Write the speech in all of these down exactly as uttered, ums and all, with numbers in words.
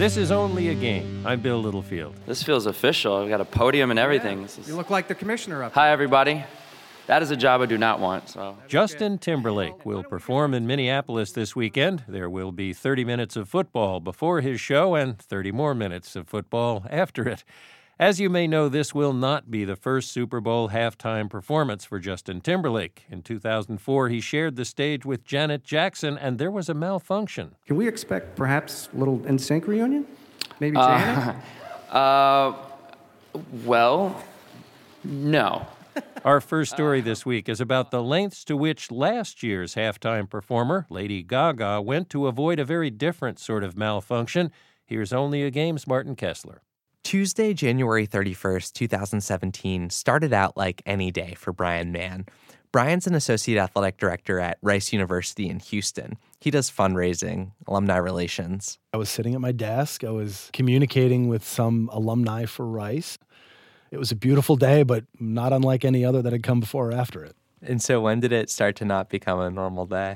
This is Only a Game. I'm Bill Littlefield. This feels official. I've got a podium and everything. Yeah. This is... You look like the commissioner up Hi, there. everybody. That is a job I do not want. So Justin Timberlake will perform in Minneapolis this weekend. There will be thirty minutes of football before his show and thirty more minutes of football after it. As you may know, this will not be the first Super Bowl halftime performance for Justin Timberlake. In two thousand four, he shared the stage with Janet Jackson, and there was a malfunction. Can we expect perhaps a little N Sync reunion? Maybe Janet? Uh, uh, well, no. Our first story this week is about the lengths to which last year's halftime performer, Lady Gaga, went to avoid a very different sort of malfunction. Here's Only a Game's Martin Kessler. Tuesday, January thirty-first, twenty seventeen, started out like any day for Brian Mann. Brian's an associate athletic director at Rice University in Houston. He does fundraising, alumni relations. I was sitting at my desk. I was communicating with some alumni for Rice. It was a beautiful day, but not unlike any other that had come before or after it. And so when did it start to not become a normal day?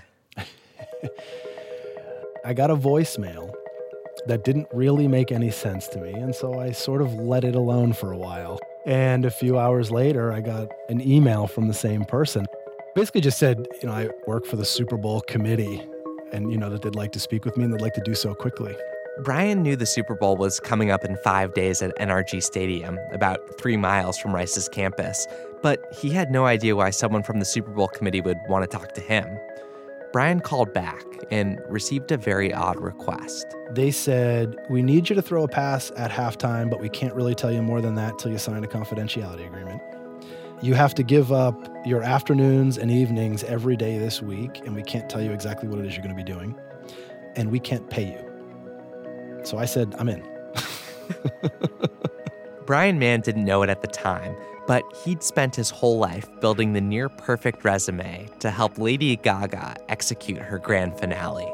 I got a voicemail that didn't really make any sense to me, and so I sort of let it alone for a while. And a few hours later, I got an email from the same person. Basically just said, you know, I work for the Super Bowl committee, and, you know, that they'd like to speak with me and they'd like to do so quickly. Brian knew the Super Bowl was coming up in five days at N R G Stadium, about three miles from Rice's campus, but he had no idea why someone from the Super Bowl committee would want to talk to him. Brian called back and received a very odd request. They said, we need you to throw a pass at halftime, but we can't really tell you more than that till you sign a confidentiality agreement. You have to give up your afternoons and evenings every day this week, and we can't tell you exactly what it is you're going to be doing, and we can't pay you. So I said, I'm in. Brian Mann didn't know it at the time, but he'd spent his whole life building the near-perfect resume to help Lady Gaga execute her grand finale.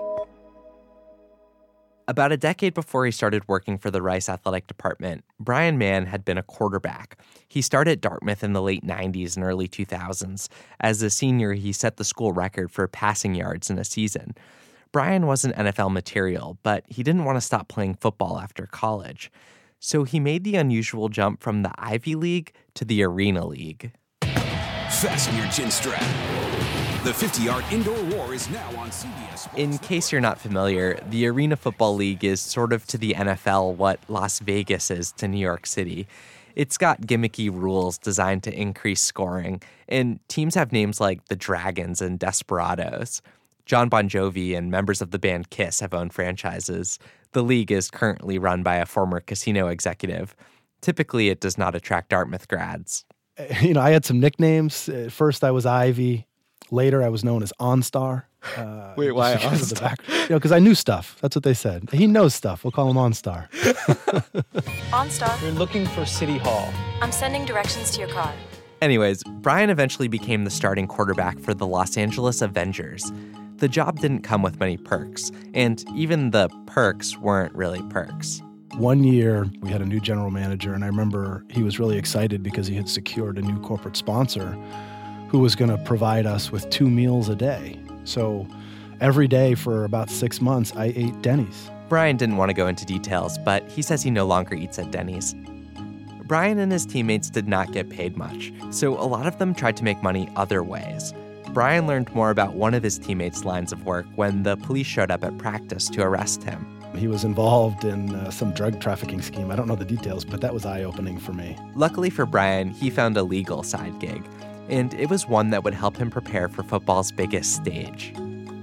About a decade before he started working for the Rice Athletic Department, Brian Mann had been a quarterback. He started at Dartmouth in the late nineties and early two thousands. As a senior, he set the school record for passing yards in a season. Brian wasn't N F L material, but he didn't want to stop playing football after college. So he made the unusual jump from the Ivy League to the Arena League. Fasten your chin strap. The fifty-yard indoor war is now on C B S Sports. In case you're not familiar, the Arena Football League is sort of to the N F L what Las Vegas is to New York City. It's got gimmicky rules designed to increase scoring, and teams have names like the Dragons and Desperados. John Bon Jovi and members of the band Kiss have owned franchises. The league is currently run by a former casino executive. Typically, it does not attract Dartmouth grads. You know, I had some nicknames. At first, I was Ivy. Later, I was known as OnStar. Uh, Wait, why because of the back- You know, because I knew stuff. That's what they said. He knows stuff. We'll call him OnStar. OnStar, We're looking for City Hall. I'm sending directions to your car. Anyways, Brian eventually became the starting quarterback for the Los Angeles Avengers. The job didn't come with many perks, and even the perks weren't really perks. One year, we had a new general manager, and I remember he was really excited because he had secured a new corporate sponsor who was going to provide us with two meals a day. So every day for about six months, I ate Denny's. Brian didn't want to go into details, but he says he no longer eats at Denny's. Brian and his teammates did not get paid much, so a lot of them tried to make money other ways. Brian learned more about one of his teammates' lines of work when the police showed up at practice to arrest him. He was involved in uh, some drug trafficking scheme. I don't know the details, but that was eye-opening for me. Luckily for Brian, he found a legal side gig, and it was one that would help him prepare for football's biggest stage.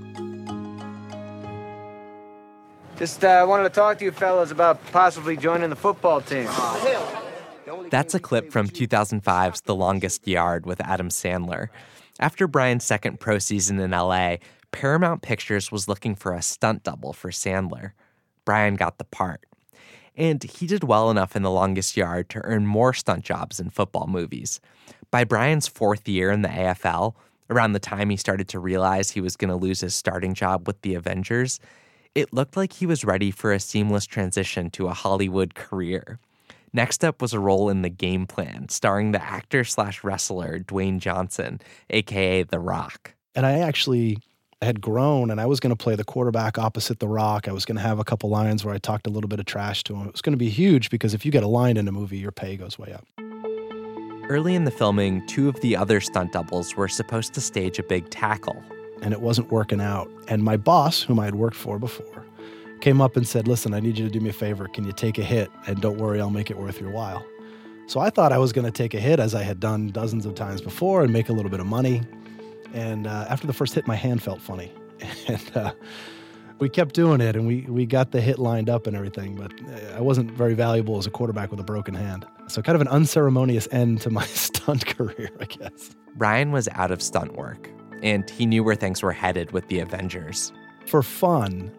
Just uh, wanted to talk to you fellas about possibly joining the football team. That's a clip from two thousand five's The Longest Yard with Adam Sandler. After Brian's second pro season in L A, Paramount Pictures was looking for a stunt double for Sandler. Brian got the part. And he did well enough in The Longest Yard to earn more stunt jobs in football movies. By Brian's fourth year in the A F L, around the time he started to realize he was going to lose his starting job with the Avengers, it looked like he was ready for a seamless transition to a Hollywood career. Next up was a role in The Game Plan, starring the actor slash wrestler Dwayne Johnson, a k a. The Rock. And I actually I had grown, and I was going to play the quarterback opposite The Rock. I was going to have a couple lines where I talked a little bit of trash to him. It was going to be huge because if you get a line in a movie, your pay goes way up. Early in the filming, two of the other stunt doubles were supposed to stage a big tackle. And it wasn't working out. And my boss, whom I had worked for before, came up and said, listen, I need you to do me a favor. Can you take a hit? And don't worry, I'll make it worth your while. So I thought I was going to take a hit, as I had done dozens of times before, and make a little bit of money. And uh, after the first hit, my hand felt funny. And uh, we kept doing it, and we, we got the hit lined up and everything. But I wasn't very valuable as a quarterback with a broken hand. So kind of an unceremonious end to my stunt career, I guess. Brian was out of stunt work, and he knew where things were headed with the Avengers. For fun,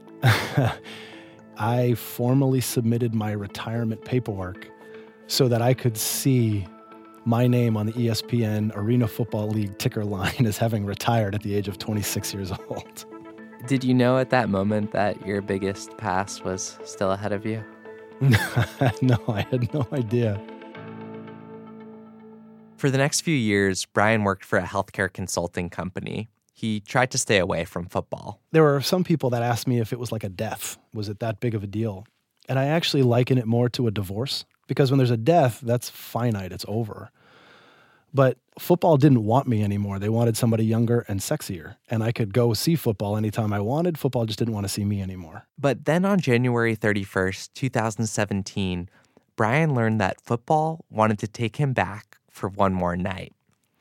I formally submitted my retirement paperwork so that I could see my name on the E S P N Arena Football League ticker line as having retired at the age of twenty-six years old. Did you know at that moment that your biggest pass was still ahead of you? No, I had no idea. For the next few years, Brian worked for a healthcare consulting company. He tried to stay away from football. There were some people that asked me if it was like a death. Was it that big of a deal? And I actually liken it more to a divorce, because when there's a death, that's finite, it's over. But football didn't want me anymore. They wanted somebody younger and sexier. And I could go see football anytime I wanted. Football just didn't want to see me anymore. But then on January thirty-first, twenty seventeen, Brian learned that football wanted to take him back for one more night.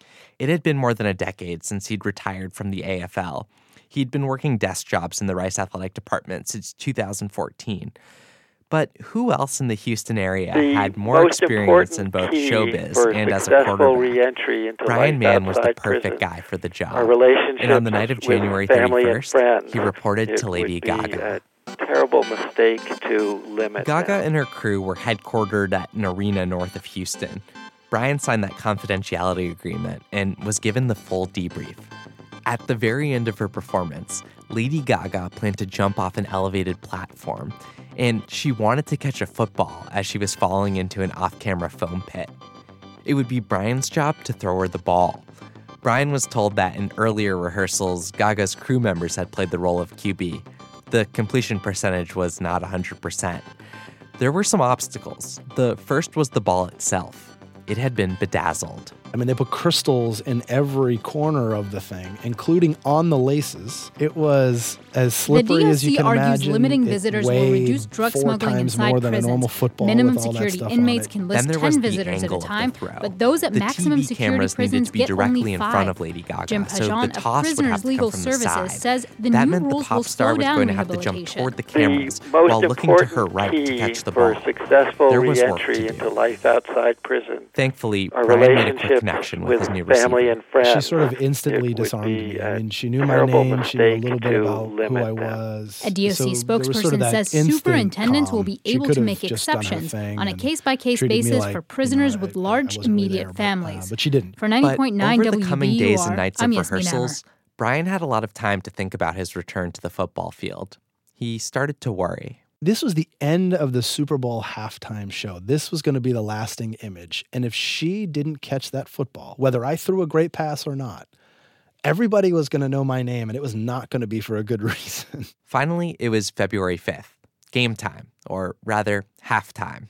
It had been more than a decade since he'd retired from the A F L. He'd been working desk jobs in the Rice Athletic Department since two thousand fourteen. But who else in the Houston area the had more experience in both showbiz and as a quarterback? Brian Mann was the perfect guy for the job. And on the night of January thirty-first, he reported to Lady Gaga. A terrible mistake to limit Gaga them. and her crew were headquartered at an arena north of Houston. Brian signed that confidentiality agreement and was given the full debrief. At the very end of her performance, Lady Gaga planned to jump off an elevated platform, and she wanted to catch a football as she was falling into an off-camera foam pit. It would be Brian's job to throw her the ball. Brian was told that in earlier rehearsals, Gaga's crew members had played the role of Q B. The completion percentage was not one hundred percent. There were some obstacles. The first was the ball itself. It had been bedazzled. I mean, they put crystals in every corner of the thing, including on the laces. It was as slippery as you can imagine. The D L C argues limiting It visitors will weighed reduce drug four smuggling times inside more than prisons. a normal football Minimum with all that security stuff inmates on it. can list Then there was ten the visitors at angle a of the time, throw. but those at The maximum T V security cameras needed prisons to be get directly only in five. front of Lady Gaga, Jim so the Pajon, a toss would prisoners have to legal come from the services, side. says the that new meant the rules pop will star slow was down going to have to jump rehabilitation. toward the The cameras most while looking to her important right to key catch the for ball. successful There was work to reentry do. into life outside prison. Thankfully, Our Brian made a quick relationships connection with, with his new family receiver. and friends. She sort of instantly It would disarmed be me. a I mean, she knew my terrible name. She knew a mistake little bit to about who limit I them. was. A D O C So there was spokesperson sort of that says instant superintendents will calm. be She able could to have make just done her exceptions thing on a and case-by-case treated me basis like, for you prisoners know, with I- I large wasn't really immediate there, but, families. uh, but she didn't. For ninety But point nine over the W B coming U days R, and nights I'm of Yasmeen rehearsals, Brian had a lot of time to think about his return to the football field. He started to worry. This was the end of the Super Bowl halftime show. This was going to be the lasting image. And if she didn't catch that football, whether I threw a great pass or not, everybody was going to know my name, and it was not going to be for a good reason. Finally, it was February fifth, game time, or rather, halftime.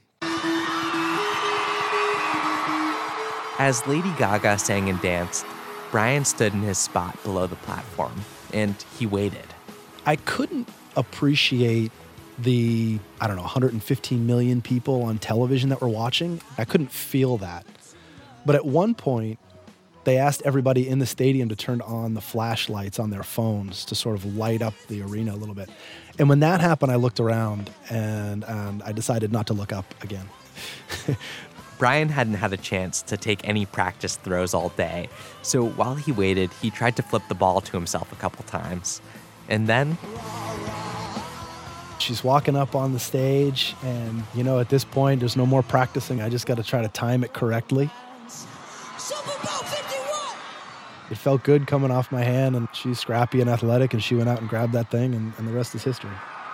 As Lady Gaga sang and danced, Brian stood in his spot below the platform, and he waited. I couldn't appreciate the, I don't know, one hundred fifteen million people on television that were watching. I couldn't feel that. But at one point, they asked everybody in the stadium to turn on the flashlights on their phones to sort of light up the arena a little bit. And when that happened, I looked around and, and I decided not to look up again. Brian hadn't had a chance to take any practice throws all day, so while he waited, he tried to flip the ball to himself a couple times. And then she's walking up on the stage, and, you know, at this point, there's no more practicing. I just got to try to time it correctly. Super Bowl fifty-one! It felt good coming off my hand, and she's scrappy and athletic, and she went out and grabbed that thing, and, and the rest is history.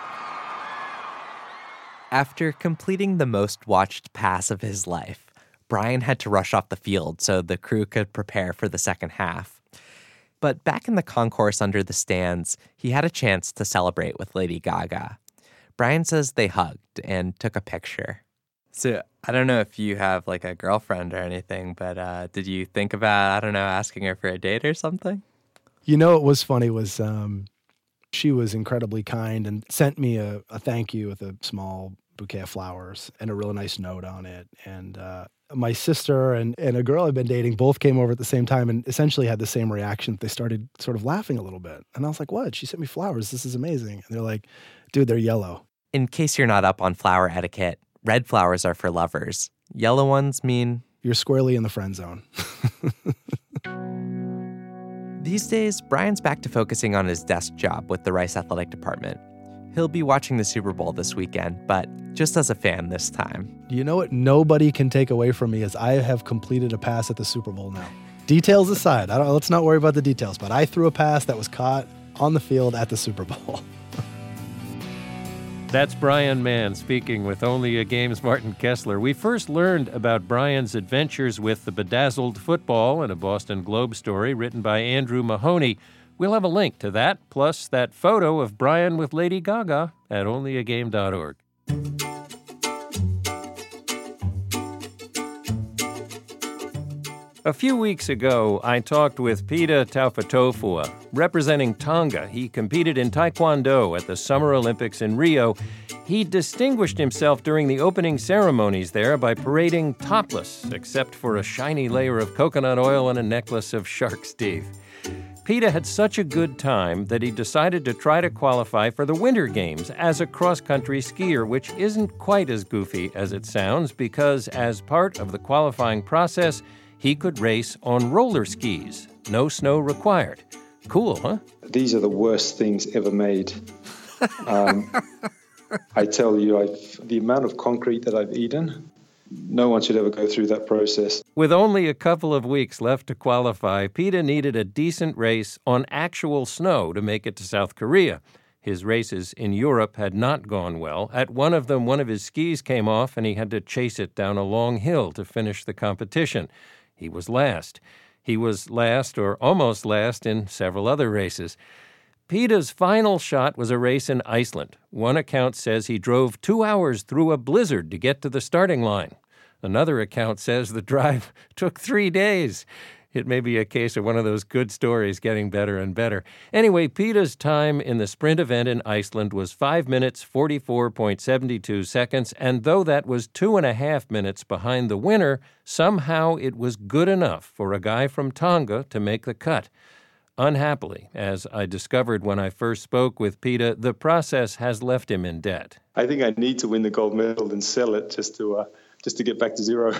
after completing the most watched pass of his life, Brian had to rush off the field so the crew could prepare for the second half. But back in the concourse under the stands, he had a chance to celebrate with Lady Gaga. Brian says they hugged and took a picture. So I don't know if you have like a girlfriend or anything, but uh, did you think about, I don't know, asking her for a date or something? You know, what was funny was um, she was incredibly kind and sent me a, a thank you with a small bouquet of flowers and a really nice note on it. And uh, my sister and, and a girl I've been dating both came over at the same time and essentially had the same reaction. They started sort of laughing a little bit. And I was like, what? She sent me flowers. This is amazing. And they're like, dude, they're yellow. In case you're not up on flower etiquette, red flowers are for lovers. Yellow ones mean you're squarely in the friend zone. These days, Brian's back to focusing on his desk job with the Rice Athletic Department. He'll be watching the Super Bowl this weekend, but just as a fan this time. You know what nobody can take away from me is I have completed a pass at the Super Bowl now. Details aside, I don't, let's not worry about the details, but I threw a pass that was caught on the field at the Super Bowl. That's Brian Mann speaking with Only a Game's Martin Kessler. We first learned about Brian's adventures with the bedazzled football in a Boston Globe story written by Andrew Mahoney. We'll have a link to that, plus that photo of Brian with Lady Gaga at only a game dot org. A few weeks ago, I talked with Pita Taufatofua. Representing Tonga, he competed in Taekwondo at the Summer Olympics in Rio. He distinguished himself during the opening ceremonies there by parading topless, except for a shiny layer of coconut oil and a necklace of shark's teeth. Pita had such a good time that he decided to try to qualify for the Winter Games as a cross-country skier, which isn't quite as goofy as it sounds because as part of the qualifying process, he could race on roller skis. No snow required. Cool, huh? These are the worst things ever made. Um, I tell you, I've, the amount of concrete that I've eaten, no one should ever go through that process. With only a couple of weeks left to qualify, Pita needed a decent race on actual snow to make it to South Korea. His races in Europe had not gone well. At one of them, one of his skis came off and he had to chase it down a long hill to finish the competition. He was last. He was last or almost last in several other races. Pita's final shot was a race in Iceland. One account says he drove two hours through a blizzard to get to the starting line. Another account says the drive took three days. It may be a case of one of those good stories getting better and better. Anyway, Pita's time in the sprint event in Iceland was five minutes, forty-four point seven two seconds, and though that was two and a half minutes behind the winner, somehow it was good enough for a guy from Tonga to make the cut. Unhappily, as I discovered when I first spoke with Pita, the process has left him in debt. I think I need to win the gold medal and sell it just to uh, just to get back to zero.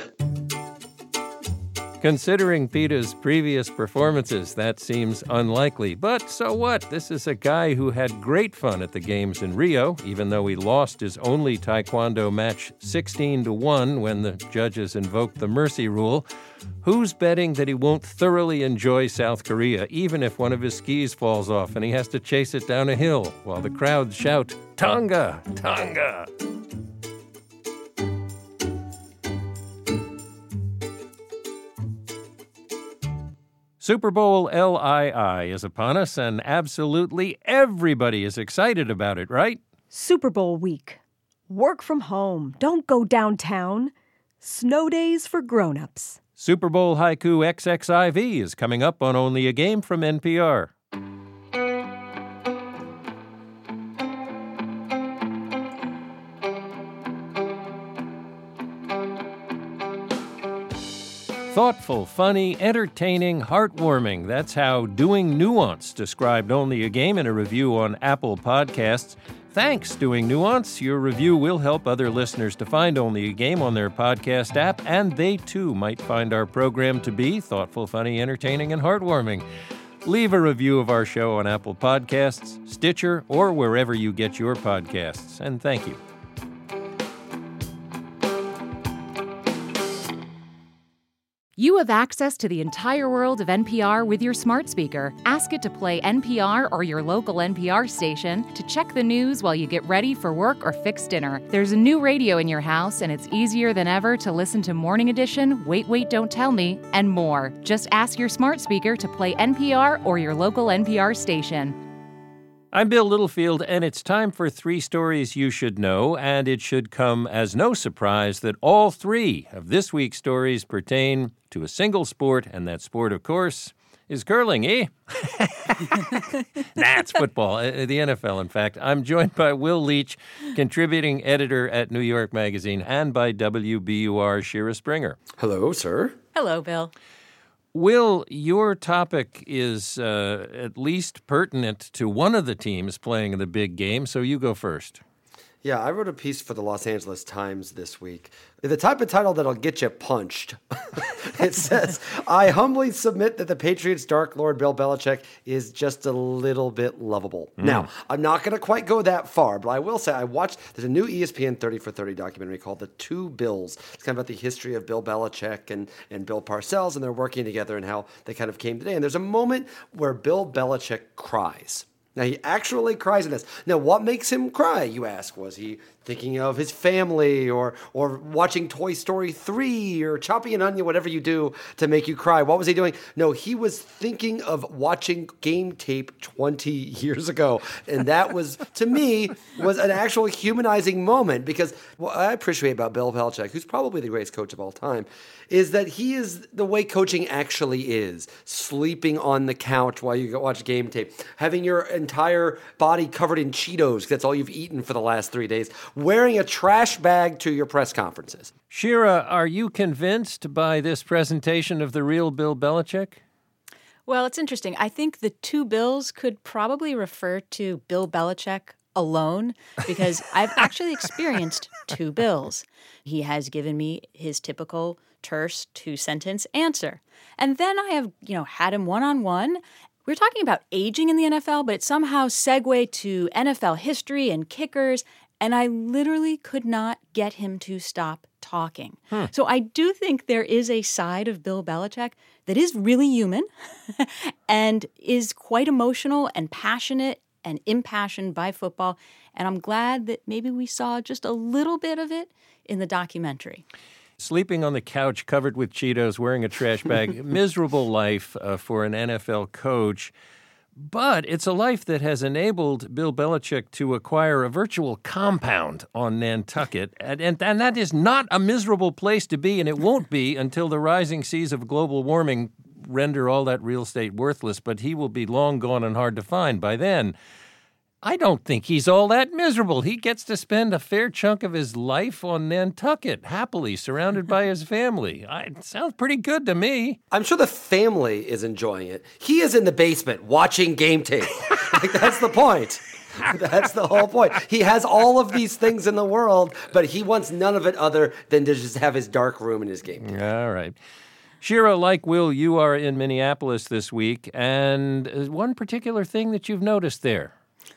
Considering Pita's previous performances, that seems unlikely. But so what? This is a guy who had great fun at the games in Rio, even though he lost his only Taekwondo match sixteen to one when the judges invoked the mercy rule. Who's betting that he won't thoroughly enjoy South Korea, even if one of his skis falls off and he has to chase it down a hill while the crowds shout, "Tonga! Tonga!" Super Bowl L I I is upon us, and absolutely everybody is excited about it, right? Super Bowl week. Work from home. Don't go downtown. Snow days for grown-ups. Super Bowl Haiku X X I V is coming up on Only a Game from N P R. Thoughtful, funny, entertaining, heartwarming. That's how Doing Nuance described Only a Game in a review on Apple Podcasts. Thanks, Doing Nuance. Your review will help other listeners to find Only a Game on their podcast app, and they too might find our program to be thoughtful, funny, entertaining, and heartwarming. Leave a review of our show on Apple Podcasts, Stitcher, or wherever you get your podcasts. And thank you. You have access to the entire world of N P R with your smart speaker. Ask it to play N P R or your local N P R station, to check the news while you get ready for work or fix dinner. There's a new radio in your house, and it's easier than ever to listen to Morning Edition, Wait, Wait, Don't Tell Me, and more. Just ask your smart speaker to play N P R or your local N P R station. I'm Bill Littlefield, and it's time for three stories you should know, and it should come as no surprise that all three of this week's stories pertain to a single sport, and that sport, of course, is curling, eh? Nah, it's football, uh, the N F L, in fact. I'm joined by Will Leach, contributing editor at New York Magazine, and by W B U R Shira Springer. Hello, sir. Hello, Bill. Will, your topic is uh, at least pertinent to one of the teams playing in the big game, so you go first. Yeah, I wrote a piece for the Los Angeles Times this week. The type of title that'll get you punched. It says, I humbly submit that the Patriots' Dark Lord Bill Belichick is just a little bit lovable. Mm. Now, I'm not going to quite go that far, but I will say I watched, there's a new E S P N thirty for thirty documentary called The Two Bills. It's kind of about the history of Bill Belichick and, and Bill Parcells, and they're working together and how they kind of came today. And there's a moment where Bill Belichick cries. Now, he actually cries in this. Now, what makes him cry, you ask? Was he thinking of his family or or watching Toy Story three or chopping an onion, whatever you do to make you cry? What was he doing? No, he was thinking of watching game tape twenty years ago. And that was, to me, was an actual humanizing moment, because what I appreciate about Bill Belichick, who's probably the greatest coach of all time, is that he is the way coaching actually is. Sleeping on the couch while you watch game tape. Having your entire body covered in Cheetos, because that's all you've eaten for the last three days. Wearing a trash bag to your press conferences. Shira, are you convinced by this presentation of the real Bill Belichick? Well, it's interesting. I think the two Bills could probably refer to Bill Belichick alone, because I've actually experienced two Bills. He has given me his typical terse two-sentence answer. And then I have, you know, had him one-on-one. We're talking about aging in the N F L, but it somehow segued to N F L history and kickers, and I literally could not get him to stop talking. Hmm. So I do think there is a side of Bill Belichick that is really human and is quite emotional and passionate and impassioned by football, and I'm glad that maybe we saw just a little bit of it in the documentary. Sleeping on the couch covered with Cheetos, wearing a trash bag, miserable life uh, for an N F L coach. But it's a life that has enabled Bill Belichick to acquire a virtual compound on Nantucket. And, and, and that is not a miserable place to be, and it won't be until the rising seas of global warming render all that real estate worthless. But he will be long gone and hard to find by then. I don't think he's all that miserable. He gets to spend a fair chunk of his life on Nantucket, happily surrounded by his family. I, it sounds pretty good to me. I'm sure the family is enjoying it. He is in the basement watching game tape. Like, that's the point. That's the whole point. He has all of these things in the world, but he wants none of it other than to just have his dark room in his game tape. All right. Shira, like Will, you are in Minneapolis this week, and one particular thing that you've noticed there.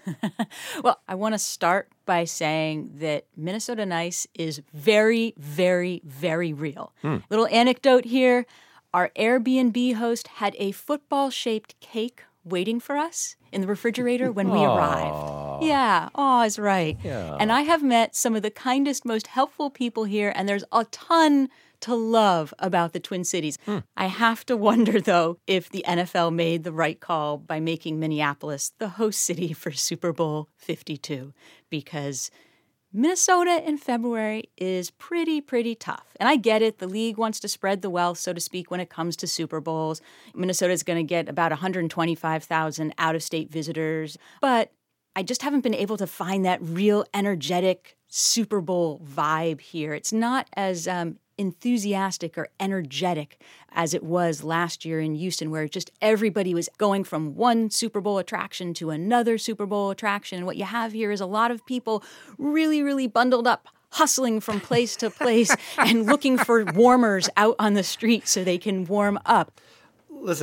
Well, I want to start by saying that Minnesota Nice is very, very, very real. Hmm. Little anecdote here. Our Airbnb host had a football-shaped cake waiting for us in the refrigerator when we Aww. arrived. Yeah, aw is right. Yeah. And I have met some of the kindest, most helpful people here, and there's a ton to love about the Twin Cities. Hmm. I have to wonder, though, if the N F L made the right call by making Minneapolis the host city for Super Bowl fifty-two, because Minnesota in February is pretty, pretty tough. And I get it. The league wants to spread the wealth, so to speak, when it comes to Super Bowls. Minnesota is going to get about one hundred twenty-five thousand out-of-state visitors. But I just haven't been able to find that real energetic Super Bowl vibe here. It's not as um, enthusiastic or energetic as it was last year in Houston, where just everybody was going from one Super Bowl attraction to another Super Bowl attraction. And what you have here is a lot of people really, really bundled up, hustling from place to place and looking for warmers out on the street so they can warm up. Listen,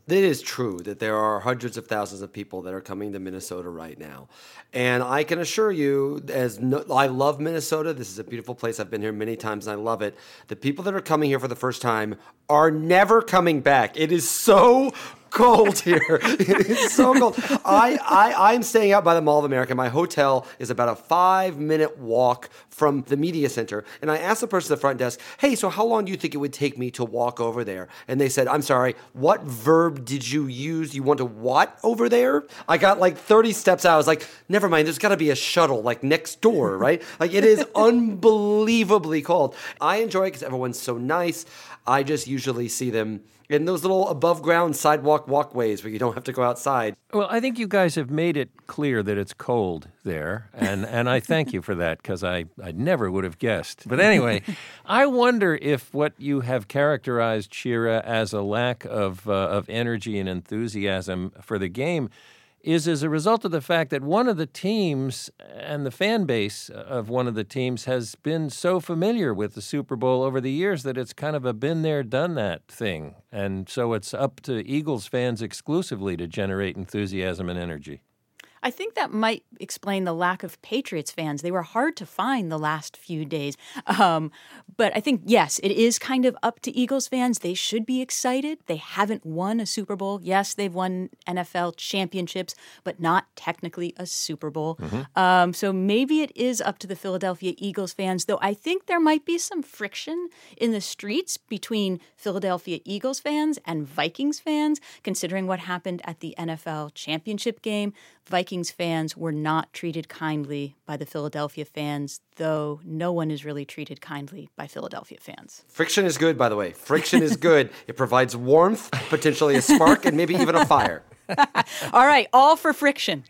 It is true that there are hundreds of thousands of people that are coming to Minnesota right now. And I can assure you, as no, I love Minnesota, this is a beautiful place. I've been here many times and I love it. The people that are coming here for the first time are never coming back. It is so cold here. It is so cold. I, I, I'm staying out by the Mall of America. My hotel is about a five-minute walk from the media center. And I asked the person at the front desk, hey, so how long do you think it would take me to walk over there? And they said, I'm sorry, what verb did you use? You want to what over there? I got like thirty steps out. I was like, never mind, there's got to be a shuttle like next door, right? Like it is unbelievably cold. I enjoy it because everyone's so nice. I just usually see them in those little above-ground sidewalk walkways where you don't have to go outside. Well, I think you guys have made it clear that it's cold there, and, and I thank you for that because I, I never would have guessed. But anyway, I wonder if what you have characterized, Shira, as a lack of uh, of energy and enthusiasm for the game is as a result of the fact that one of the teams and the fan base of one of the teams has been so familiar with the Super Bowl over the years that it's kind of a been there, done that thing. And so it's up to Eagles fans exclusively to generate enthusiasm and energy. I think that might explain the lack of Patriots fans. They were hard to find the last few days. Um, but I think, yes, it is kind of up to Eagles fans. They should be excited. They haven't won a Super Bowl. Yes, they've won N F L championships, but not technically a Super Bowl. Mm-hmm. Um, so maybe it is up to the Philadelphia Eagles fans, though I think there might be some friction in the streets between Philadelphia Eagles fans and Vikings fans, considering what happened at the N F L championship game. Vikings fans were not treated kindly by the Philadelphia fans, though no one is really treated kindly by Philadelphia fans. Friction is good, by the way. Friction is good. It provides warmth, potentially a spark, and maybe even a fire. All right, all for friction.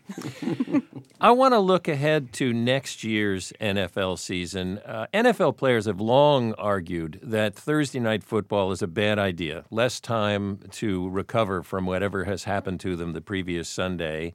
I want to look ahead to next year's N F L season. Uh, N F L players have long argued that Thursday night football is a bad idea, less time to recover from whatever has happened to them the previous Sunday.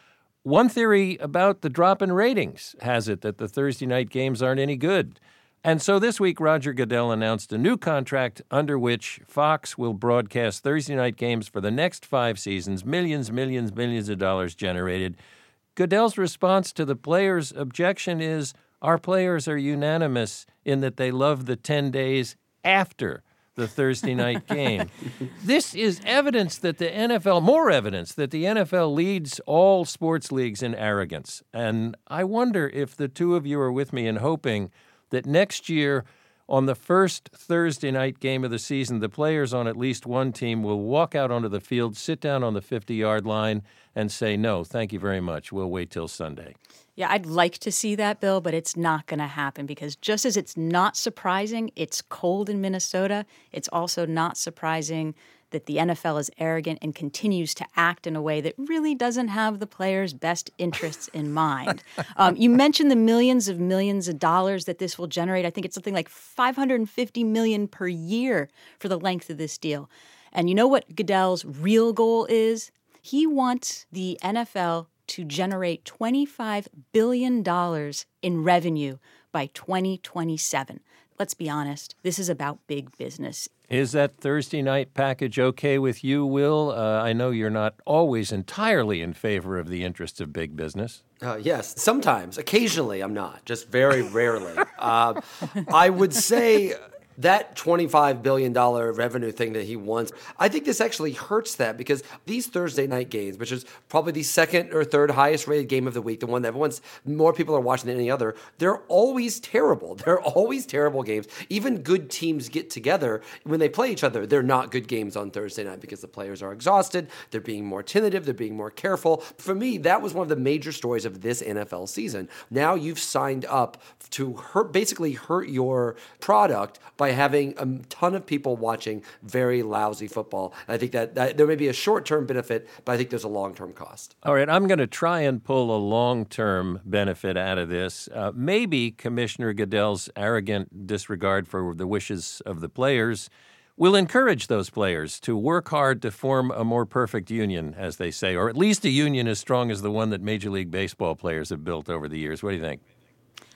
One theory about the drop in ratings has it that the Thursday night games aren't any good. And so this week, Roger Goodell announced a new contract under which Fox will broadcast Thursday night games for the next five seasons, millions, millions, millions of dollars generated. Goodell's response to the players' objection is, our players are unanimous in that they love the ten days after the Thursday night game. This is evidence that the N F L, more evidence that the N F L leads all sports leagues in arrogance. And I wonder if the two of you are with me in hoping that next year, on the first Thursday night game of the season, the players on at least one team will walk out onto the field, sit down on the fifty-yard line, and say, no, thank you very much. We'll wait till Sunday. Yeah, I'd like to see that, Bill, but it's not going to happen because just as it's not surprising it's cold in Minnesota, it's also not surprising that the N F L is arrogant and continues to act in a way that really doesn't have the players' best interests in mind. Um, you mentioned the millions of millions of dollars that this will generate. I think it's something like five hundred fifty million dollars per year for the length of this deal. And you know what Goodell's real goal is? He wants the N F L to generate twenty-five billion dollars in revenue by twenty twenty-seven. Let's be honest, this is about big business. Is that Thursday night package okay with you, Will? Uh, I know you're not always entirely in favor of the interests of big business. Uh, yes, sometimes. Occasionally I'm not, just very rarely. uh, I would say that twenty-five billion dollars revenue thing that he wants, I think this actually hurts that because these Thursday night games, which is probably the second or third highest rated game of the week, the one that everyone's, more people are watching than any other, they're always terrible. They're always terrible games. Even good teams get together. When they play each other, they're not good games on Thursday night because the players are exhausted, they're being more tentative, they're being more careful. For me, that was one of the major stories of this N F L season. Now you've signed up to hurt, basically hurt your product by having a ton of people watching very lousy football. And I think that, that there may be a short-term benefit, but I think there's a long-term cost. All right, I'm going to try and pull a long-term benefit out of this. Uh, maybe Commissioner Goodell's arrogant disregard for the wishes of the players will encourage those players to work hard to form a more perfect union, as they say, or at least a union as strong as the one that Major League Baseball players have built over the years. What do you think?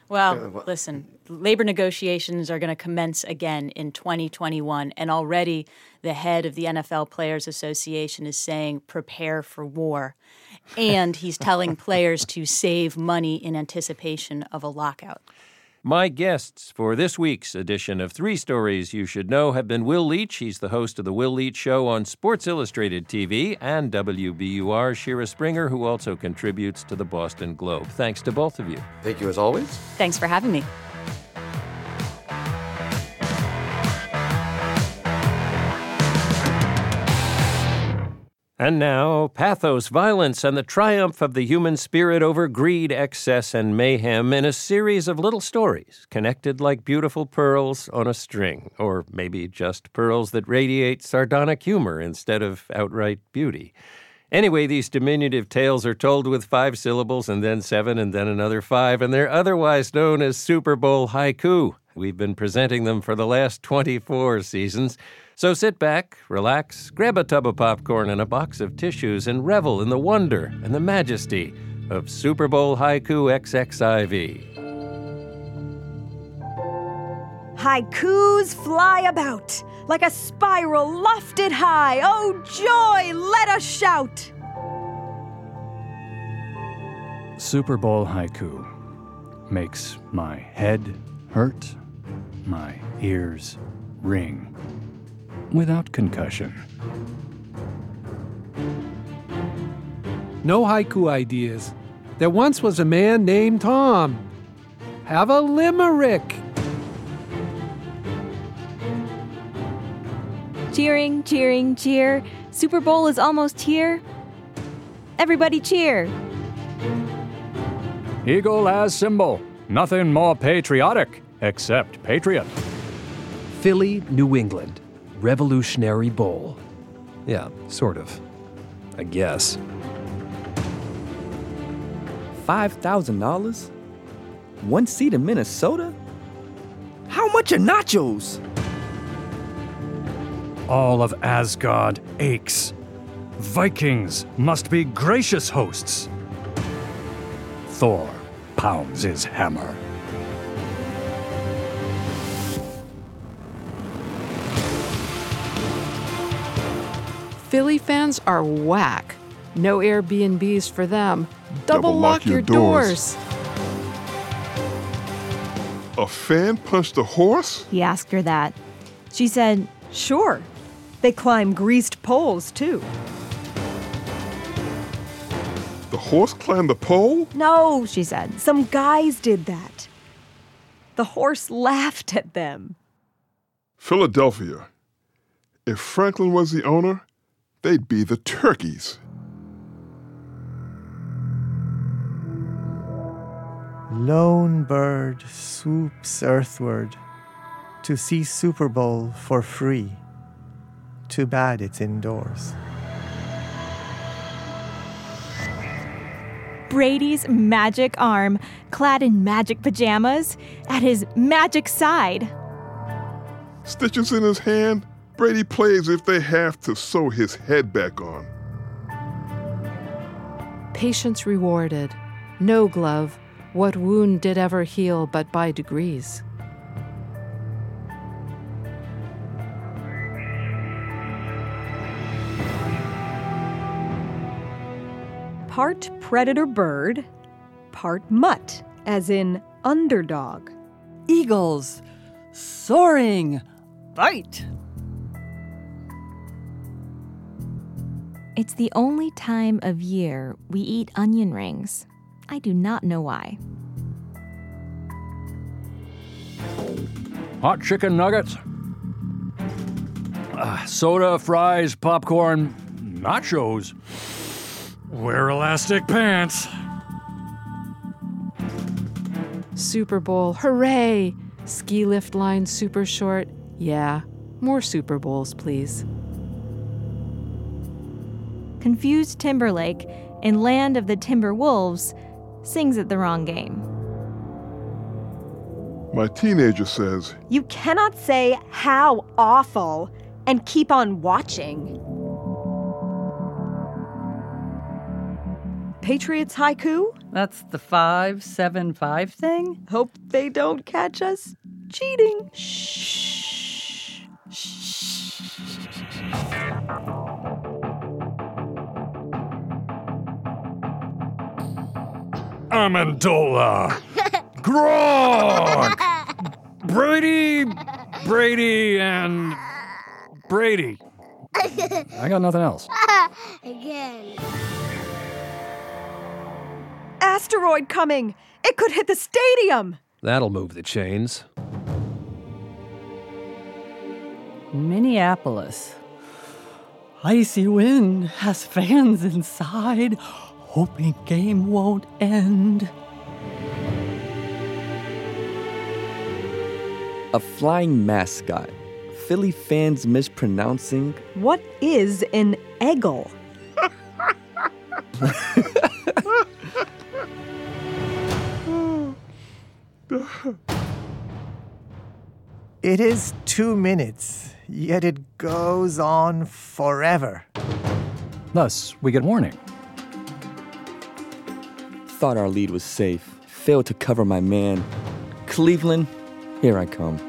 Well, listen, labor negotiations are going to commence again in twenty twenty-one, and already the head of the N F L Players Association is saying prepare for war. And he's telling players to save money in anticipation of a lockout. My guests for this week's edition of Three Stories You Should Know have been Will Leach. He's the host of The Will Leach Show on Sports Illustrated T V, and W B U R Shira Springer, who also contributes to the Boston Globe. Thanks to both of you. Thank you as always. Thanks for having me. And now, pathos, violence, and the triumph of the human spirit over greed, excess, and mayhem in a series of little stories connected like beautiful pearls on a string, or maybe just pearls that radiate sardonic humor instead of outright beauty. Anyway, these diminutive tales are told with five syllables and then seven and then another five, and they're otherwise known as Super Bowl haiku. We've been presenting them for the last twenty-four seasons. So sit back, relax, grab a tub of popcorn and a box of tissues, and revel in the wonder and the majesty of Super Bowl Haiku X X I V. Haikus fly about like a spiral lofted high. Oh, joy, let us shout! Super Bowl haiku makes my head hurt, my ears ring, without concussion. No haiku ideas. There once was a man named Tom. Have a limerick. Cheering, cheering, cheer. Super Bowl is almost here. Everybody cheer. Eagle as symbol. Nothing more patriotic, except patriot. Philly, New England. Revolutionary Bowl. Yeah, sort of. I guess. five thousand dollars? One seat in Minnesota? How much are nachos? All of Asgard aches. Vikings must be gracious hosts. Thor pounds his hammer. Philly fans are whack. No Airbnbs for them. Double, Double lock, lock your your doors. doors. A fan punched a horse? He asked her that. She said, sure. They climb greased poles, too. The horse climbed the pole? No, she said. Some guys did that. The horse laughed at them. Philadelphia. If Franklin was the owner, they'd be the turkeys. Lone bird swoops earthward to see Super Bowl for free. Too bad it's indoors. Brady's magic arm, clad in magic pajamas, at his magic side. Stitches in his hand, Brady plays if they have to sew his head back on. Patience rewarded. No glove. What wound did ever heal but by degrees? Part predator bird, part mutt, as in underdog. Eagles, soaring, bite. It's the only time of year we eat onion rings. I do not know why. Hot chicken nuggets. Uh, soda, fries, popcorn, nachos. Wear elastic pants. Super Bowl, hooray! Ski lift line super short. Yeah, more Super Bowls, please. Confused Timberlake, in Land of the Timber Wolves, sings at the wrong game. My teenager says, You cannot say how awful and keep on watching. Patriots haiku? That's the five seven five thing? Hope they don't catch us cheating. Shh. Amendola. Gronk. Brady, Brady, and Brady. I got nothing else. Again. Asteroid coming! It could hit the stadium! That'll move the chains. Minneapolis. Icy wind has fans inside, hoping game won't end. A flying mascot. Philly fans mispronouncing. What is an eggle? It is two minutes, yet it goes on forever. Thus, we get warning. Thought our lead was safe. Failed to cover my man. Cleveland, here I come.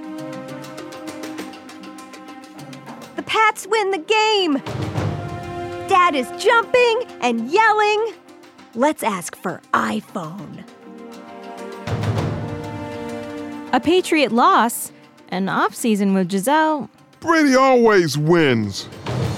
The Pats win the game! Dad is jumping and yelling. Let's ask for iPhone. A Patriot loss, an off-season with Giselle. Brady always wins.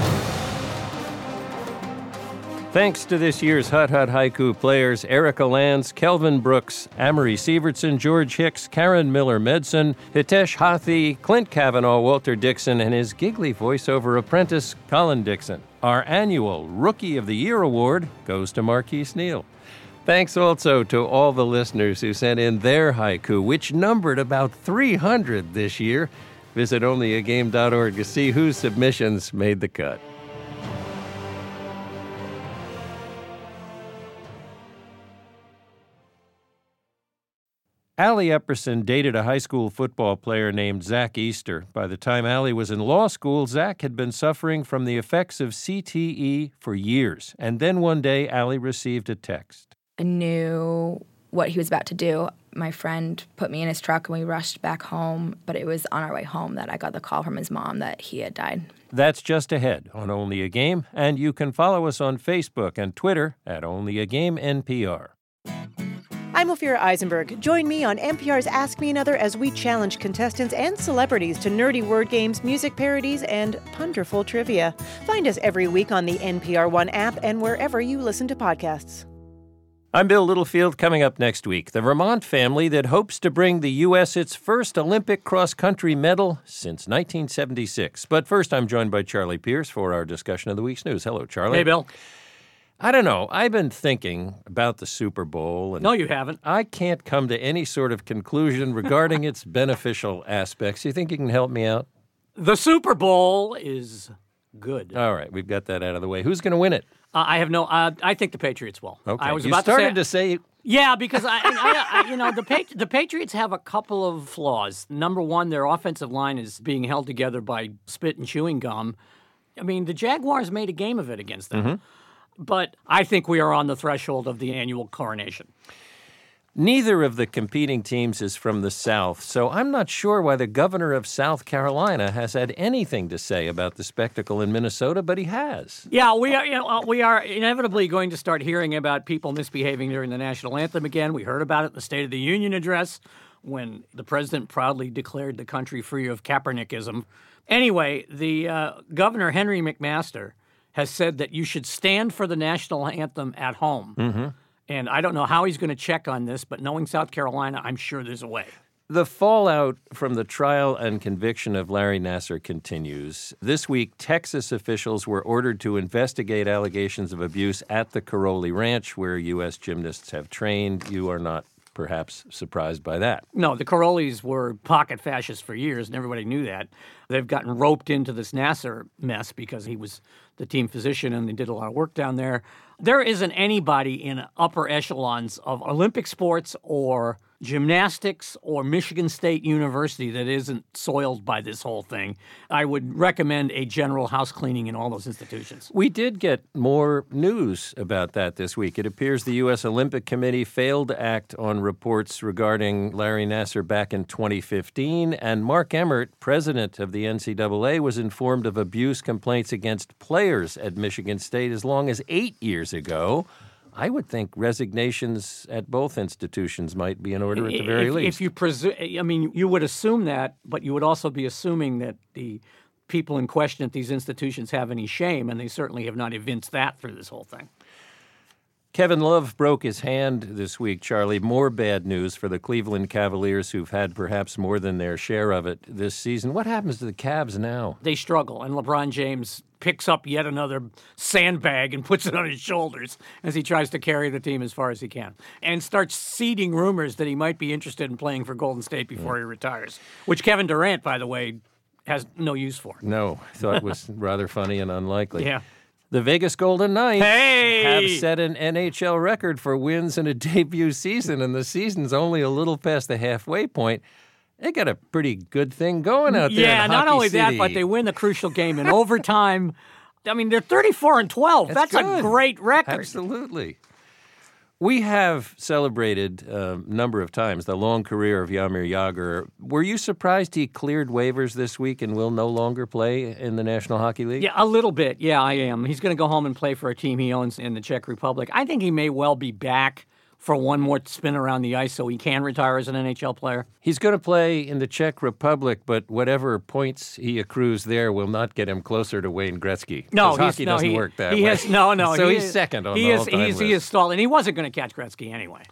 Thanks to this year's Hut Hut Haiku players, Erica Lands, Kelvin Brooks, Amory Sievertson, George Hicks, Karen Miller-Medson, Hitesh Hathi, Clint Kavanaugh, Walter Dixon, and his giggly voiceover apprentice, Colin Dixon. Our annual Rookie of the Year award goes to Marquise Neal. Thanks also to all the listeners who sent in their haiku, which numbered about three hundred this year. Visit only a game dot org to see whose submissions made the cut. Allie Epperson dated a high school football player named Zach Easter. By the time Allie was in law school, Zach had been suffering from the effects of C T E for years. And then one day, Allie received a text. I knew what he was about to do. My friend put me in his truck and we rushed back home, but it was on our way home that I got the call from his mom that he had died. That's just ahead on Only a Game, and you can follow us on Facebook and Twitter at Only a Game N P R. I'm Ophira Eisenberg. Join me on N P R's Ask Me Another as we challenge contestants and celebrities to nerdy word games, music parodies, and punderful trivia. Find us every week on the N P R One app and wherever you listen to podcasts. I'm Bill Littlefield. Coming up next week, the Vermont family that hopes to bring the U S its first Olympic cross-country medal since nineteen seventy-six. But first, I'm joined by Charlie Pierce for our discussion of the week's news. Hello, Charlie. Hey, Bill. I don't know. I've been thinking about the Super Bowl. And no, you haven't. I can't come to any sort of conclusion regarding its beneficial aspects. You think you can help me out? The Super Bowl is good. All right, we've got that out of the way. Who's going to win it? Uh, I have no. Uh, I think the Patriots will. Okay. I was you about started to say. To say yeah, because I, I, I you know, the Patri- the Patriots have a couple of flaws. Number one, their offensive line is being held together by spit and chewing gum. I mean, the Jaguars made a game of it against them. Mm-hmm. But I think we are on the threshold of the annual coronation. Neither of the competing teams is from the South, so I'm not sure why the governor of South Carolina has had anything to say about the spectacle in Minnesota, but he has. Yeah, we are. You know, we are inevitably going to start hearing about people misbehaving during the national anthem again. We heard about it in the State of the Union address when the president proudly declared the country free of Kaepernickism. Anyway, the uh, governor, Henry McMaster, has said that you should stand for the national anthem at home. Mm-hmm. And I don't know how he's going to check on this, but knowing South Carolina, I'm sure there's a way. The fallout from the trial and conviction of Larry Nassar continues. This week, Texas officials were ordered to investigate allegations of abuse at the Caroli Ranch, where U S gymnasts have trained. You are not perhaps surprised by that. No, the Carolis were pocket fascists for years, and everybody knew that. They've gotten roped into this Nassar mess because he was the team physician and they did a lot of work down there. There isn't anybody in upper echelons of Olympic sports or gymnastics or Michigan State University that isn't soiled by this whole thing, I would recommend a general house cleaning in all those institutions. We did get more news about that this week. It appears the U S Olympic Committee failed to act on reports regarding Larry Nassar back in twenty fifteen, and Mark Emmert, president of the N C double A, was informed of abuse complaints against players at Michigan State as long as eight years ago. I would think resignations at both institutions might be in order at the very if, least. If you presu- I mean, you would assume that, but you would also be assuming that the people in question at these institutions have any shame, and they certainly have not evinced that through this whole thing. Kevin Love broke his hand this week, Charlie. More bad news for the Cleveland Cavaliers, who've had perhaps more than their share of it this season. What happens to the Cavs now? They struggle, and LeBron James picks up yet another sandbag and puts it on his shoulders as he tries to carry the team as far as he can, and starts seeding rumors that he might be interested in playing for Golden State before he retires, which Kevin Durant, by the way, has no use for. No, thought it was rather funny and unlikely. Yeah. The Vegas Golden Knights hey! have set an N H L record for wins in a debut season, and the season's only a little past the halfway point. They got a pretty good thing going out there. Yeah, in not Hockey only City. that, but they win the crucial game in overtime. I mean, they're thirty-four and twelve. That's, That's good. a great record. Absolutely. We have celebrated a number of times the long career of Jaromir Jagr. Were you surprised he cleared waivers this week and will no longer play in the National Hockey League? Yeah, a little bit. Yeah, I am. He's going to go home and play for a team he owns in the Czech Republic. I think he may well be back for one more spin around the ice so he can retire as an N H L player. He's going to play in the Czech Republic, but whatever points he accrues there will not get him closer to Wayne Gretzky. No, hockey no, doesn't he, work that he way. Has, no, no. So he he's is, second on he the is, all-time he's, list. He is stalled, and he wasn't going to catch Gretzky anyway.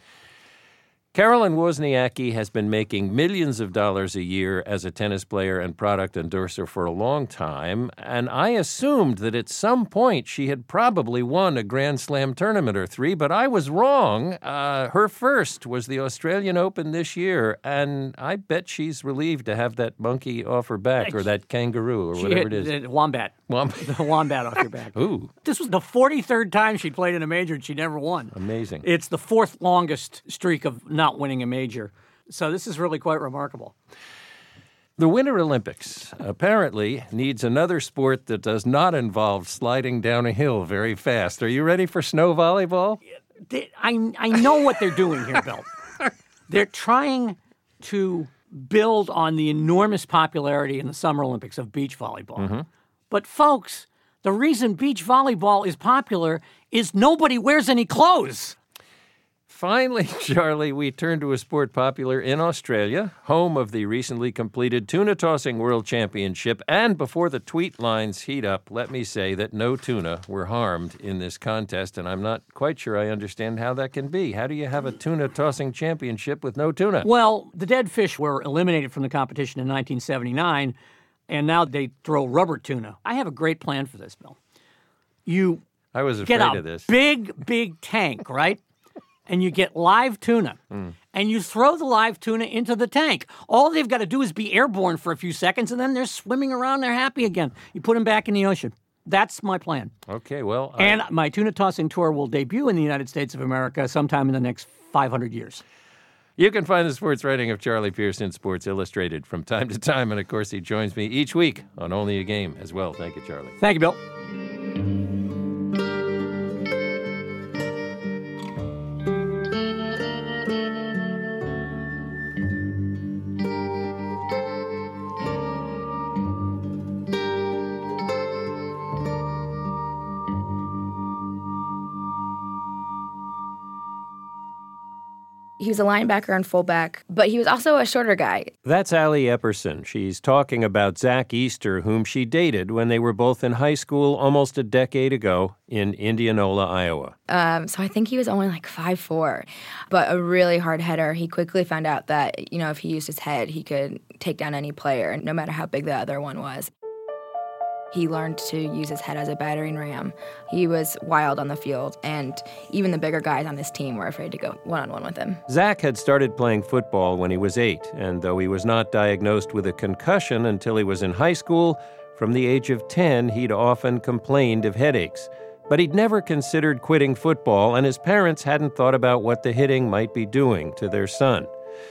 Carolyn Wozniacki has been making millions of dollars a year as a tennis player and product endorser for a long time, and I assumed that at some point she had probably won a Grand Slam tournament or three, but I was wrong. Uh, her first was the Australian Open this year, and I bet she's relieved to have that monkey off her back, or that kangaroo, or She whatever hit, it is. The wombat. Wombat. The wombat off your back. Ooh. This was the forty-third time she played in a major, and she never won. Amazing. It's the fourth longest streak of not winning a major. So this is really quite remarkable. The Winter Olympics apparently needs another sport that does not involve sliding down a hill very fast. Are you ready for snow volleyball? They, I, I know what they're doing here, Bill. They're trying to build on the enormous popularity in the Summer Olympics of beach volleyball. Mm-hmm. But folks, the reason beach volleyball is popular is nobody wears any clothes. Finally, Charlie, we turn to a sport popular in Australia, home of the recently completed tuna tossing world championship. And before the tweet lines heat up, let me say that no tuna were harmed in this contest, and I'm not quite sure I understand how that can be. How do you have a tuna tossing championship with no tuna? Well, the dead fish were eliminated from the competition in nineteen seventy-nine, and now they throw rubber tuna. I have a great plan for this, Bill. You I was get afraid a of this. big, big tank, right? And you get live tuna, Mm. and you throw the live tuna into the tank. All they've got to do is be airborne for a few seconds, and then they're swimming around, they're happy again. You put them back in the ocean. That's my plan. Okay, well... I... And my tuna tossing tour will debut in the United States of America sometime in the next five hundred years. You can find the sports writing of Charlie Pierce in Sports Illustrated from time to time, and of course he joins me each week on Only a Game as well. Thank you, Charlie. Thank you, Bill. He was a linebacker and fullback, but he was also a shorter guy. That's Allie Epperson. She's talking about Zach Easter, whom she dated when they were both in high school almost a decade ago in Indianola, Iowa. Um, so I think he was only like five foot four, but a really hard header. He quickly found out that, you know, if he used his head, he could take down any player, no matter how big the other one was. He learned to use his head as a battering ram. He was wild on the field, and even the bigger guys on this team were afraid to go one-on-one with him. Zach had started playing football when he was eight, and though he was not diagnosed with a concussion until he was in high school, from the age of ten, he'd often complained of headaches. But he'd never considered quitting football, and his parents hadn't thought about what the hitting might be doing to their son.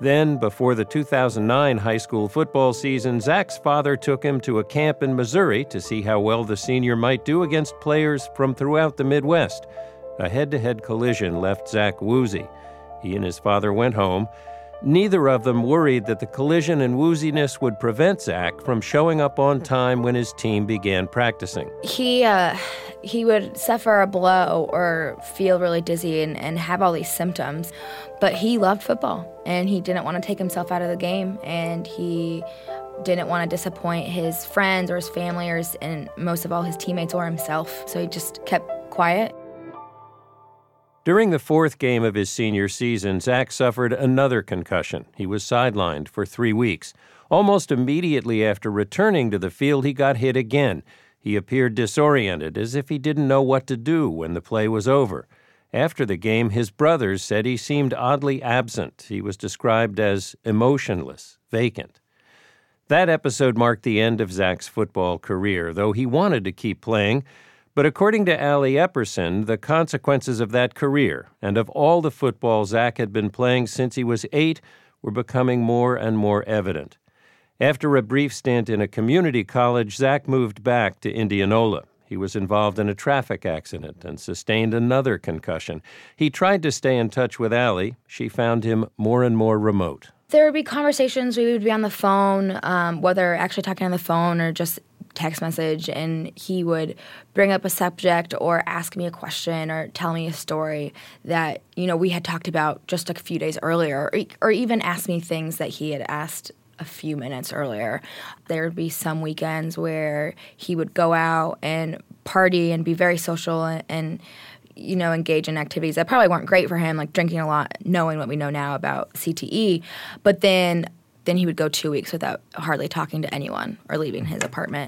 Then, before the two thousand nine high school football season, Zach's father took him to a camp in Missouri to see how well the senior might do against players from throughout the Midwest. A head-to-head collision left Zach woozy. He and his father went home. Neither of them worried that the collision and wooziness would prevent Zach from showing up on time when his team began practicing. He uh, he would suffer a blow or feel really dizzy and, and have all these symptoms, but he loved football, and he didn't want to take himself out of the game, and he didn't want to disappoint his friends or his family or his, and most of all his teammates or himself, so he just kept quiet. During the fourth game of his senior season, Zach suffered another concussion. He was sidelined for three weeks. Almost immediately after returning to the field, he got hit again. He appeared disoriented, as if he didn't know what to do when the play was over. After the game, his brothers said he seemed oddly absent. He was described as emotionless, vacant. That episode marked the end of Zach's football career, though he wanted to keep playing. But according to Allie Epperson, the consequences of that career and of all the football Zach had been playing since he was eight were becoming more and more evident. After a brief stint in a community college, Zach moved back to Indianola. He was involved in a traffic accident and sustained another concussion. He tried to stay in touch with Allie. She found him more and more remote. There would be conversations. We would be on the phone, um, whether actually talking on the phone or just text message, and he would bring up a subject or ask me a question or tell me a story that, you know, we had talked about just a few days earlier, or, or even ask me things that he had asked a few minutes earlier. There would be some weekends where he would go out and party and be very social and, and you know, engage in activities that probably weren't great for him, like drinking a lot, knowing what we know now about C T E. But then Then he would go two weeks without hardly talking to anyone or leaving his apartment.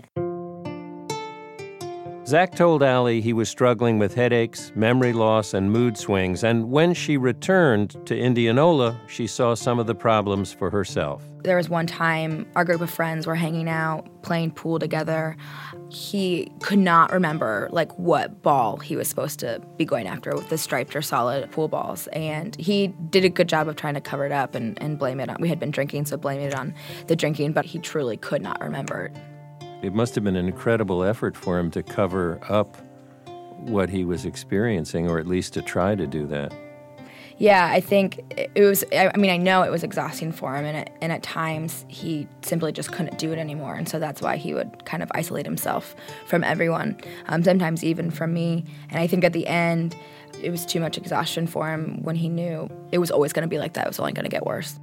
Zach told Allie he was struggling with headaches, memory loss, and mood swings, and when she returned to Indianola, she saw some of the problems for herself. There was one time our group of friends were hanging out, playing pool together. He could not remember, like, what ball he was supposed to be going after with the striped or solid pool balls. And he did a good job of trying to cover it up and, and blame it on, we had been drinking, so blame it on the drinking, but he truly could not remember. It must have been an incredible effort for him to cover up what he was experiencing, or at least to try to do that. Yeah, I think it was, I mean, I know it was exhausting for him, and, it, and at times he simply just couldn't do it anymore, and so that's why he would kind of isolate himself from everyone, um, sometimes even from me. And I think at the end, it was too much exhaustion for him when he knew it was always going to be like that. It was only going to get worse.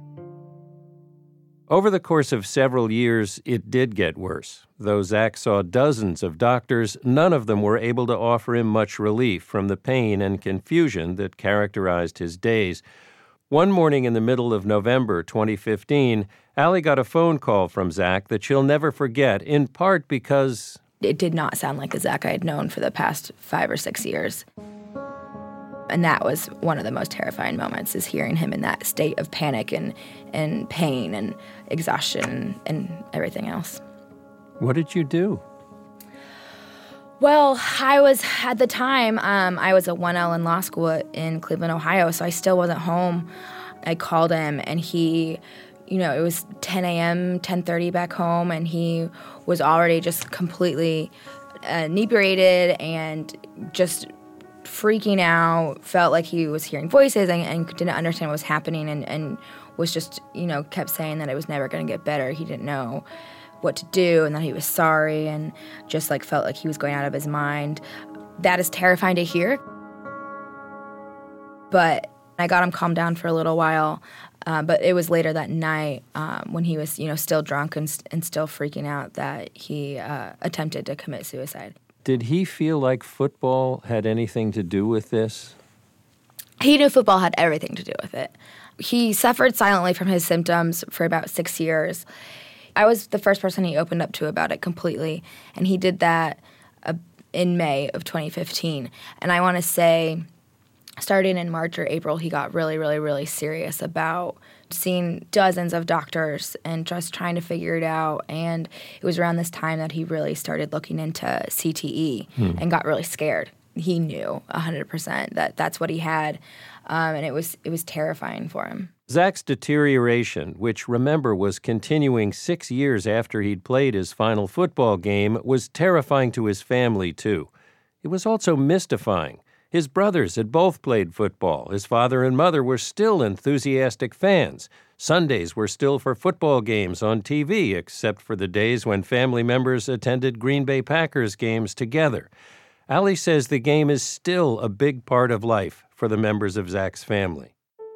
Over the course of several years, it did get worse. Though Zach saw dozens of doctors, none of them were able to offer him much relief from the pain and confusion that characterized his days. One morning in the middle of November twenty fifteen, Allie got a phone call from Zach that she'll never forget, in part because it did not sound like the Zach I had known for the past five or six years. And that was one of the most terrifying moments, is hearing him in that state of panic and, and pain and exhaustion and everything else. What did you do? Well, I was, at the time, um, I was a one L in law school in Cleveland, Ohio, so I still wasn't home. I called him, and he, you know, it was ten a.m., ten thirty back home, and he was already just completely inebriated and just freaking out, felt like he was hearing voices and, and didn't understand what was happening, and, and was just, you know, kept saying that it was never going to get better. He didn't know what to do and that he was sorry, and just like felt like he was going out of his mind. That is terrifying to hear. But I got him calmed down for a little while, uh, but it was later that night um, when he was, you know, still drunk and, and still freaking out that he uh, attempted to commit suicide. Did he feel like football had anything to do with this? He knew football had everything to do with it. He suffered silently from his symptoms for about six years. I was the first person he opened up to about it completely, and he did that uh, in May of twenty fifteen. And I want to say, starting in March or April, he got really, really, really serious about seeing dozens of doctors and just trying to figure it out. And it was around this time that he really started looking into C T E hmm. and got really scared. He knew one hundred percent that that's what he had. um, and it was it was terrifying for him. Zach's deterioration, which, remember, was continuing six years after he'd played his final football game, was terrifying to his family, too. It was also mystifying. His brothers had both played football. His father and mother were still enthusiastic fans. Sundays were still for football games on T V, except for the days when family members attended Green Bay Packers games together. Allie says the game is still a big part of life for the members of Zach's family.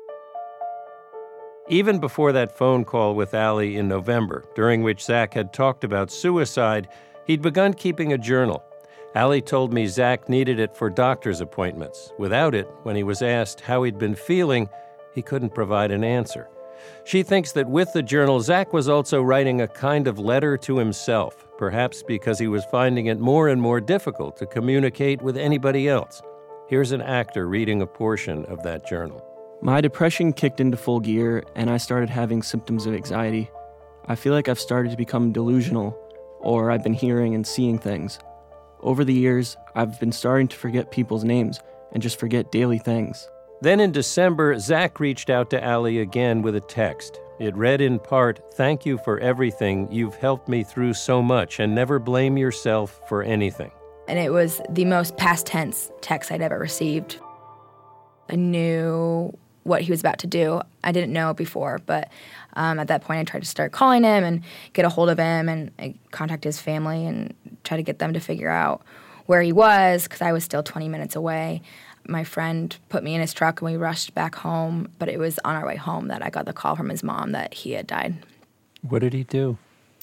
Even before that phone call with Allie in November, during which Zach had talked about suicide, he'd begun keeping a journal. Allie told me Zach needed it for doctor's appointments. Without it, when he was asked how he'd been feeling, he couldn't provide an answer. She thinks that with the journal, Zach was also writing a kind of letter to himself, perhaps because he was finding it more and more difficult to communicate with anybody else. Here's an actor reading a portion of that journal. My depression kicked into full gear, and I started having symptoms of anxiety. I feel like I've started to become delusional, or I've been hearing and seeing things. Over the years, I've been starting to forget people's names and just forget daily things. Then in December, Zach reached out to Allie again with a text. It read in part, "Thank you for everything. You've helped me through so much, and never blame yourself for anything." And it was the most past tense text I'd ever received. I knew what he was about to do. I didn't know before, but um, at that point I tried to start calling him and get a hold of him and I contact his family and try to get them to figure out where he was because I was still twenty minutes away. My friend put me in his truck and we rushed back home, but it was on our way home that I got the call from his mom that he had died. What did he do?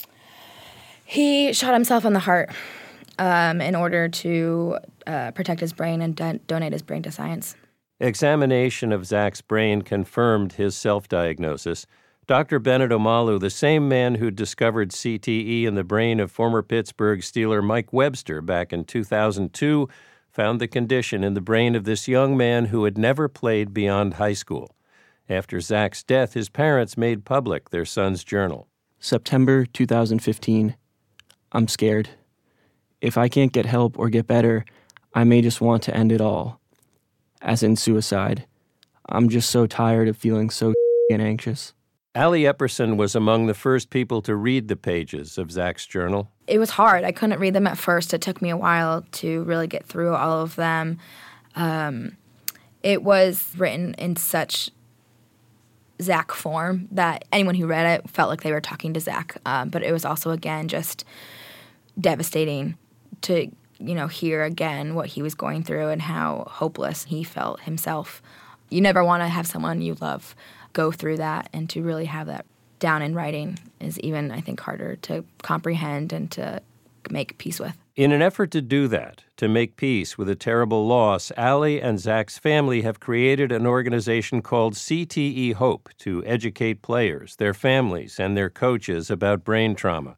He shot himself in the heart um, in order to uh, protect his brain and do- donate his brain to science. Examination of Zach's brain confirmed his self-diagnosis. Doctor Bennett Omalu, the same man who discovered C T E in the brain of former Pittsburgh Steeler Mike Webster back in two thousand two, found the condition in the brain of this young man who had never played beyond high school. After Zach's death, his parents made public their son's journal. September two thousand fifteen. I'm scared. If I can't get help or get better, I may just want to end it all. As in suicide. I'm just so tired of feeling so and anxious. Allie Epperson was among the first people to read the pages of Zach's journal. It was hard. I couldn't read them at first. It took me a while to really get through all of them. Um, it was written in such Zach form that anyone who read it felt like they were talking to Zach. Um, but it was also, again, just devastating to you know, hear again what he was going through and how hopeless he felt himself. You never want to have someone you love go through that, and to really have that down in writing is even, I think, harder to comprehend and to make peace with. In an effort to do that, to make peace with a terrible loss, Allie and Zach's family have created an organization called C T E Hope to educate players, their families, and their coaches about brain trauma.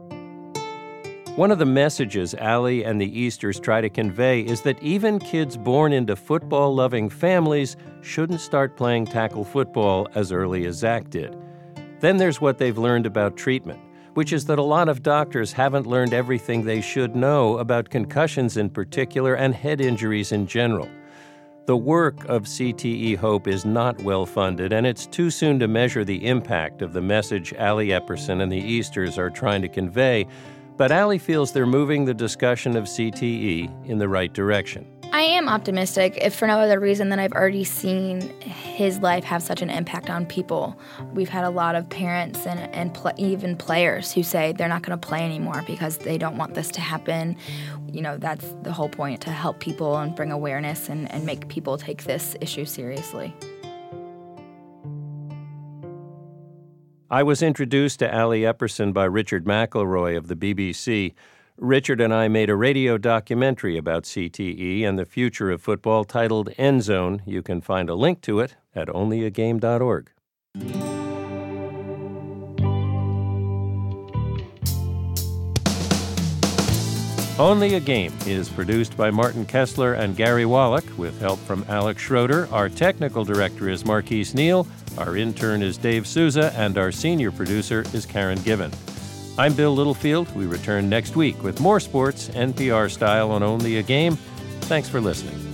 One of the messages Allie and the Easters try to convey is that even kids born into football-loving families shouldn't start playing tackle football as early as Zach did. Then there's what they've learned about treatment, which is that a lot of doctors haven't learned everything they should know about concussions in particular and head injuries in general. The work of C T E Hope is not well-funded, and it's too soon to measure the impact of the message Allie Epperson and the Easters are trying to convey. But Allie feels they're moving the discussion of C T E in the right direction. I am optimistic, if for no other reason than I've already seen his life have such an impact on people. We've had a lot of parents and, and pl- even players who say they're not going to play anymore because they don't want this to happen. You know, that's the whole point, to help people and bring awareness and, and make people take this issue seriously. I was introduced to Allie Epperson by Richard McElroy of the B B C. Richard and I made a radio documentary about C T E and the future of football titled End Zone. You can find a link to it at only a game dot org. Only a Game is produced by Martin Kessler and Gary Wallach with help from Alex Schroeder. Our technical director is Marquise Neal. Our intern is Dave Souza, and our senior producer is Karen Given. I'm Bill Littlefield. We return next week with more sports, N P R style, on Only a Game. Thanks for listening.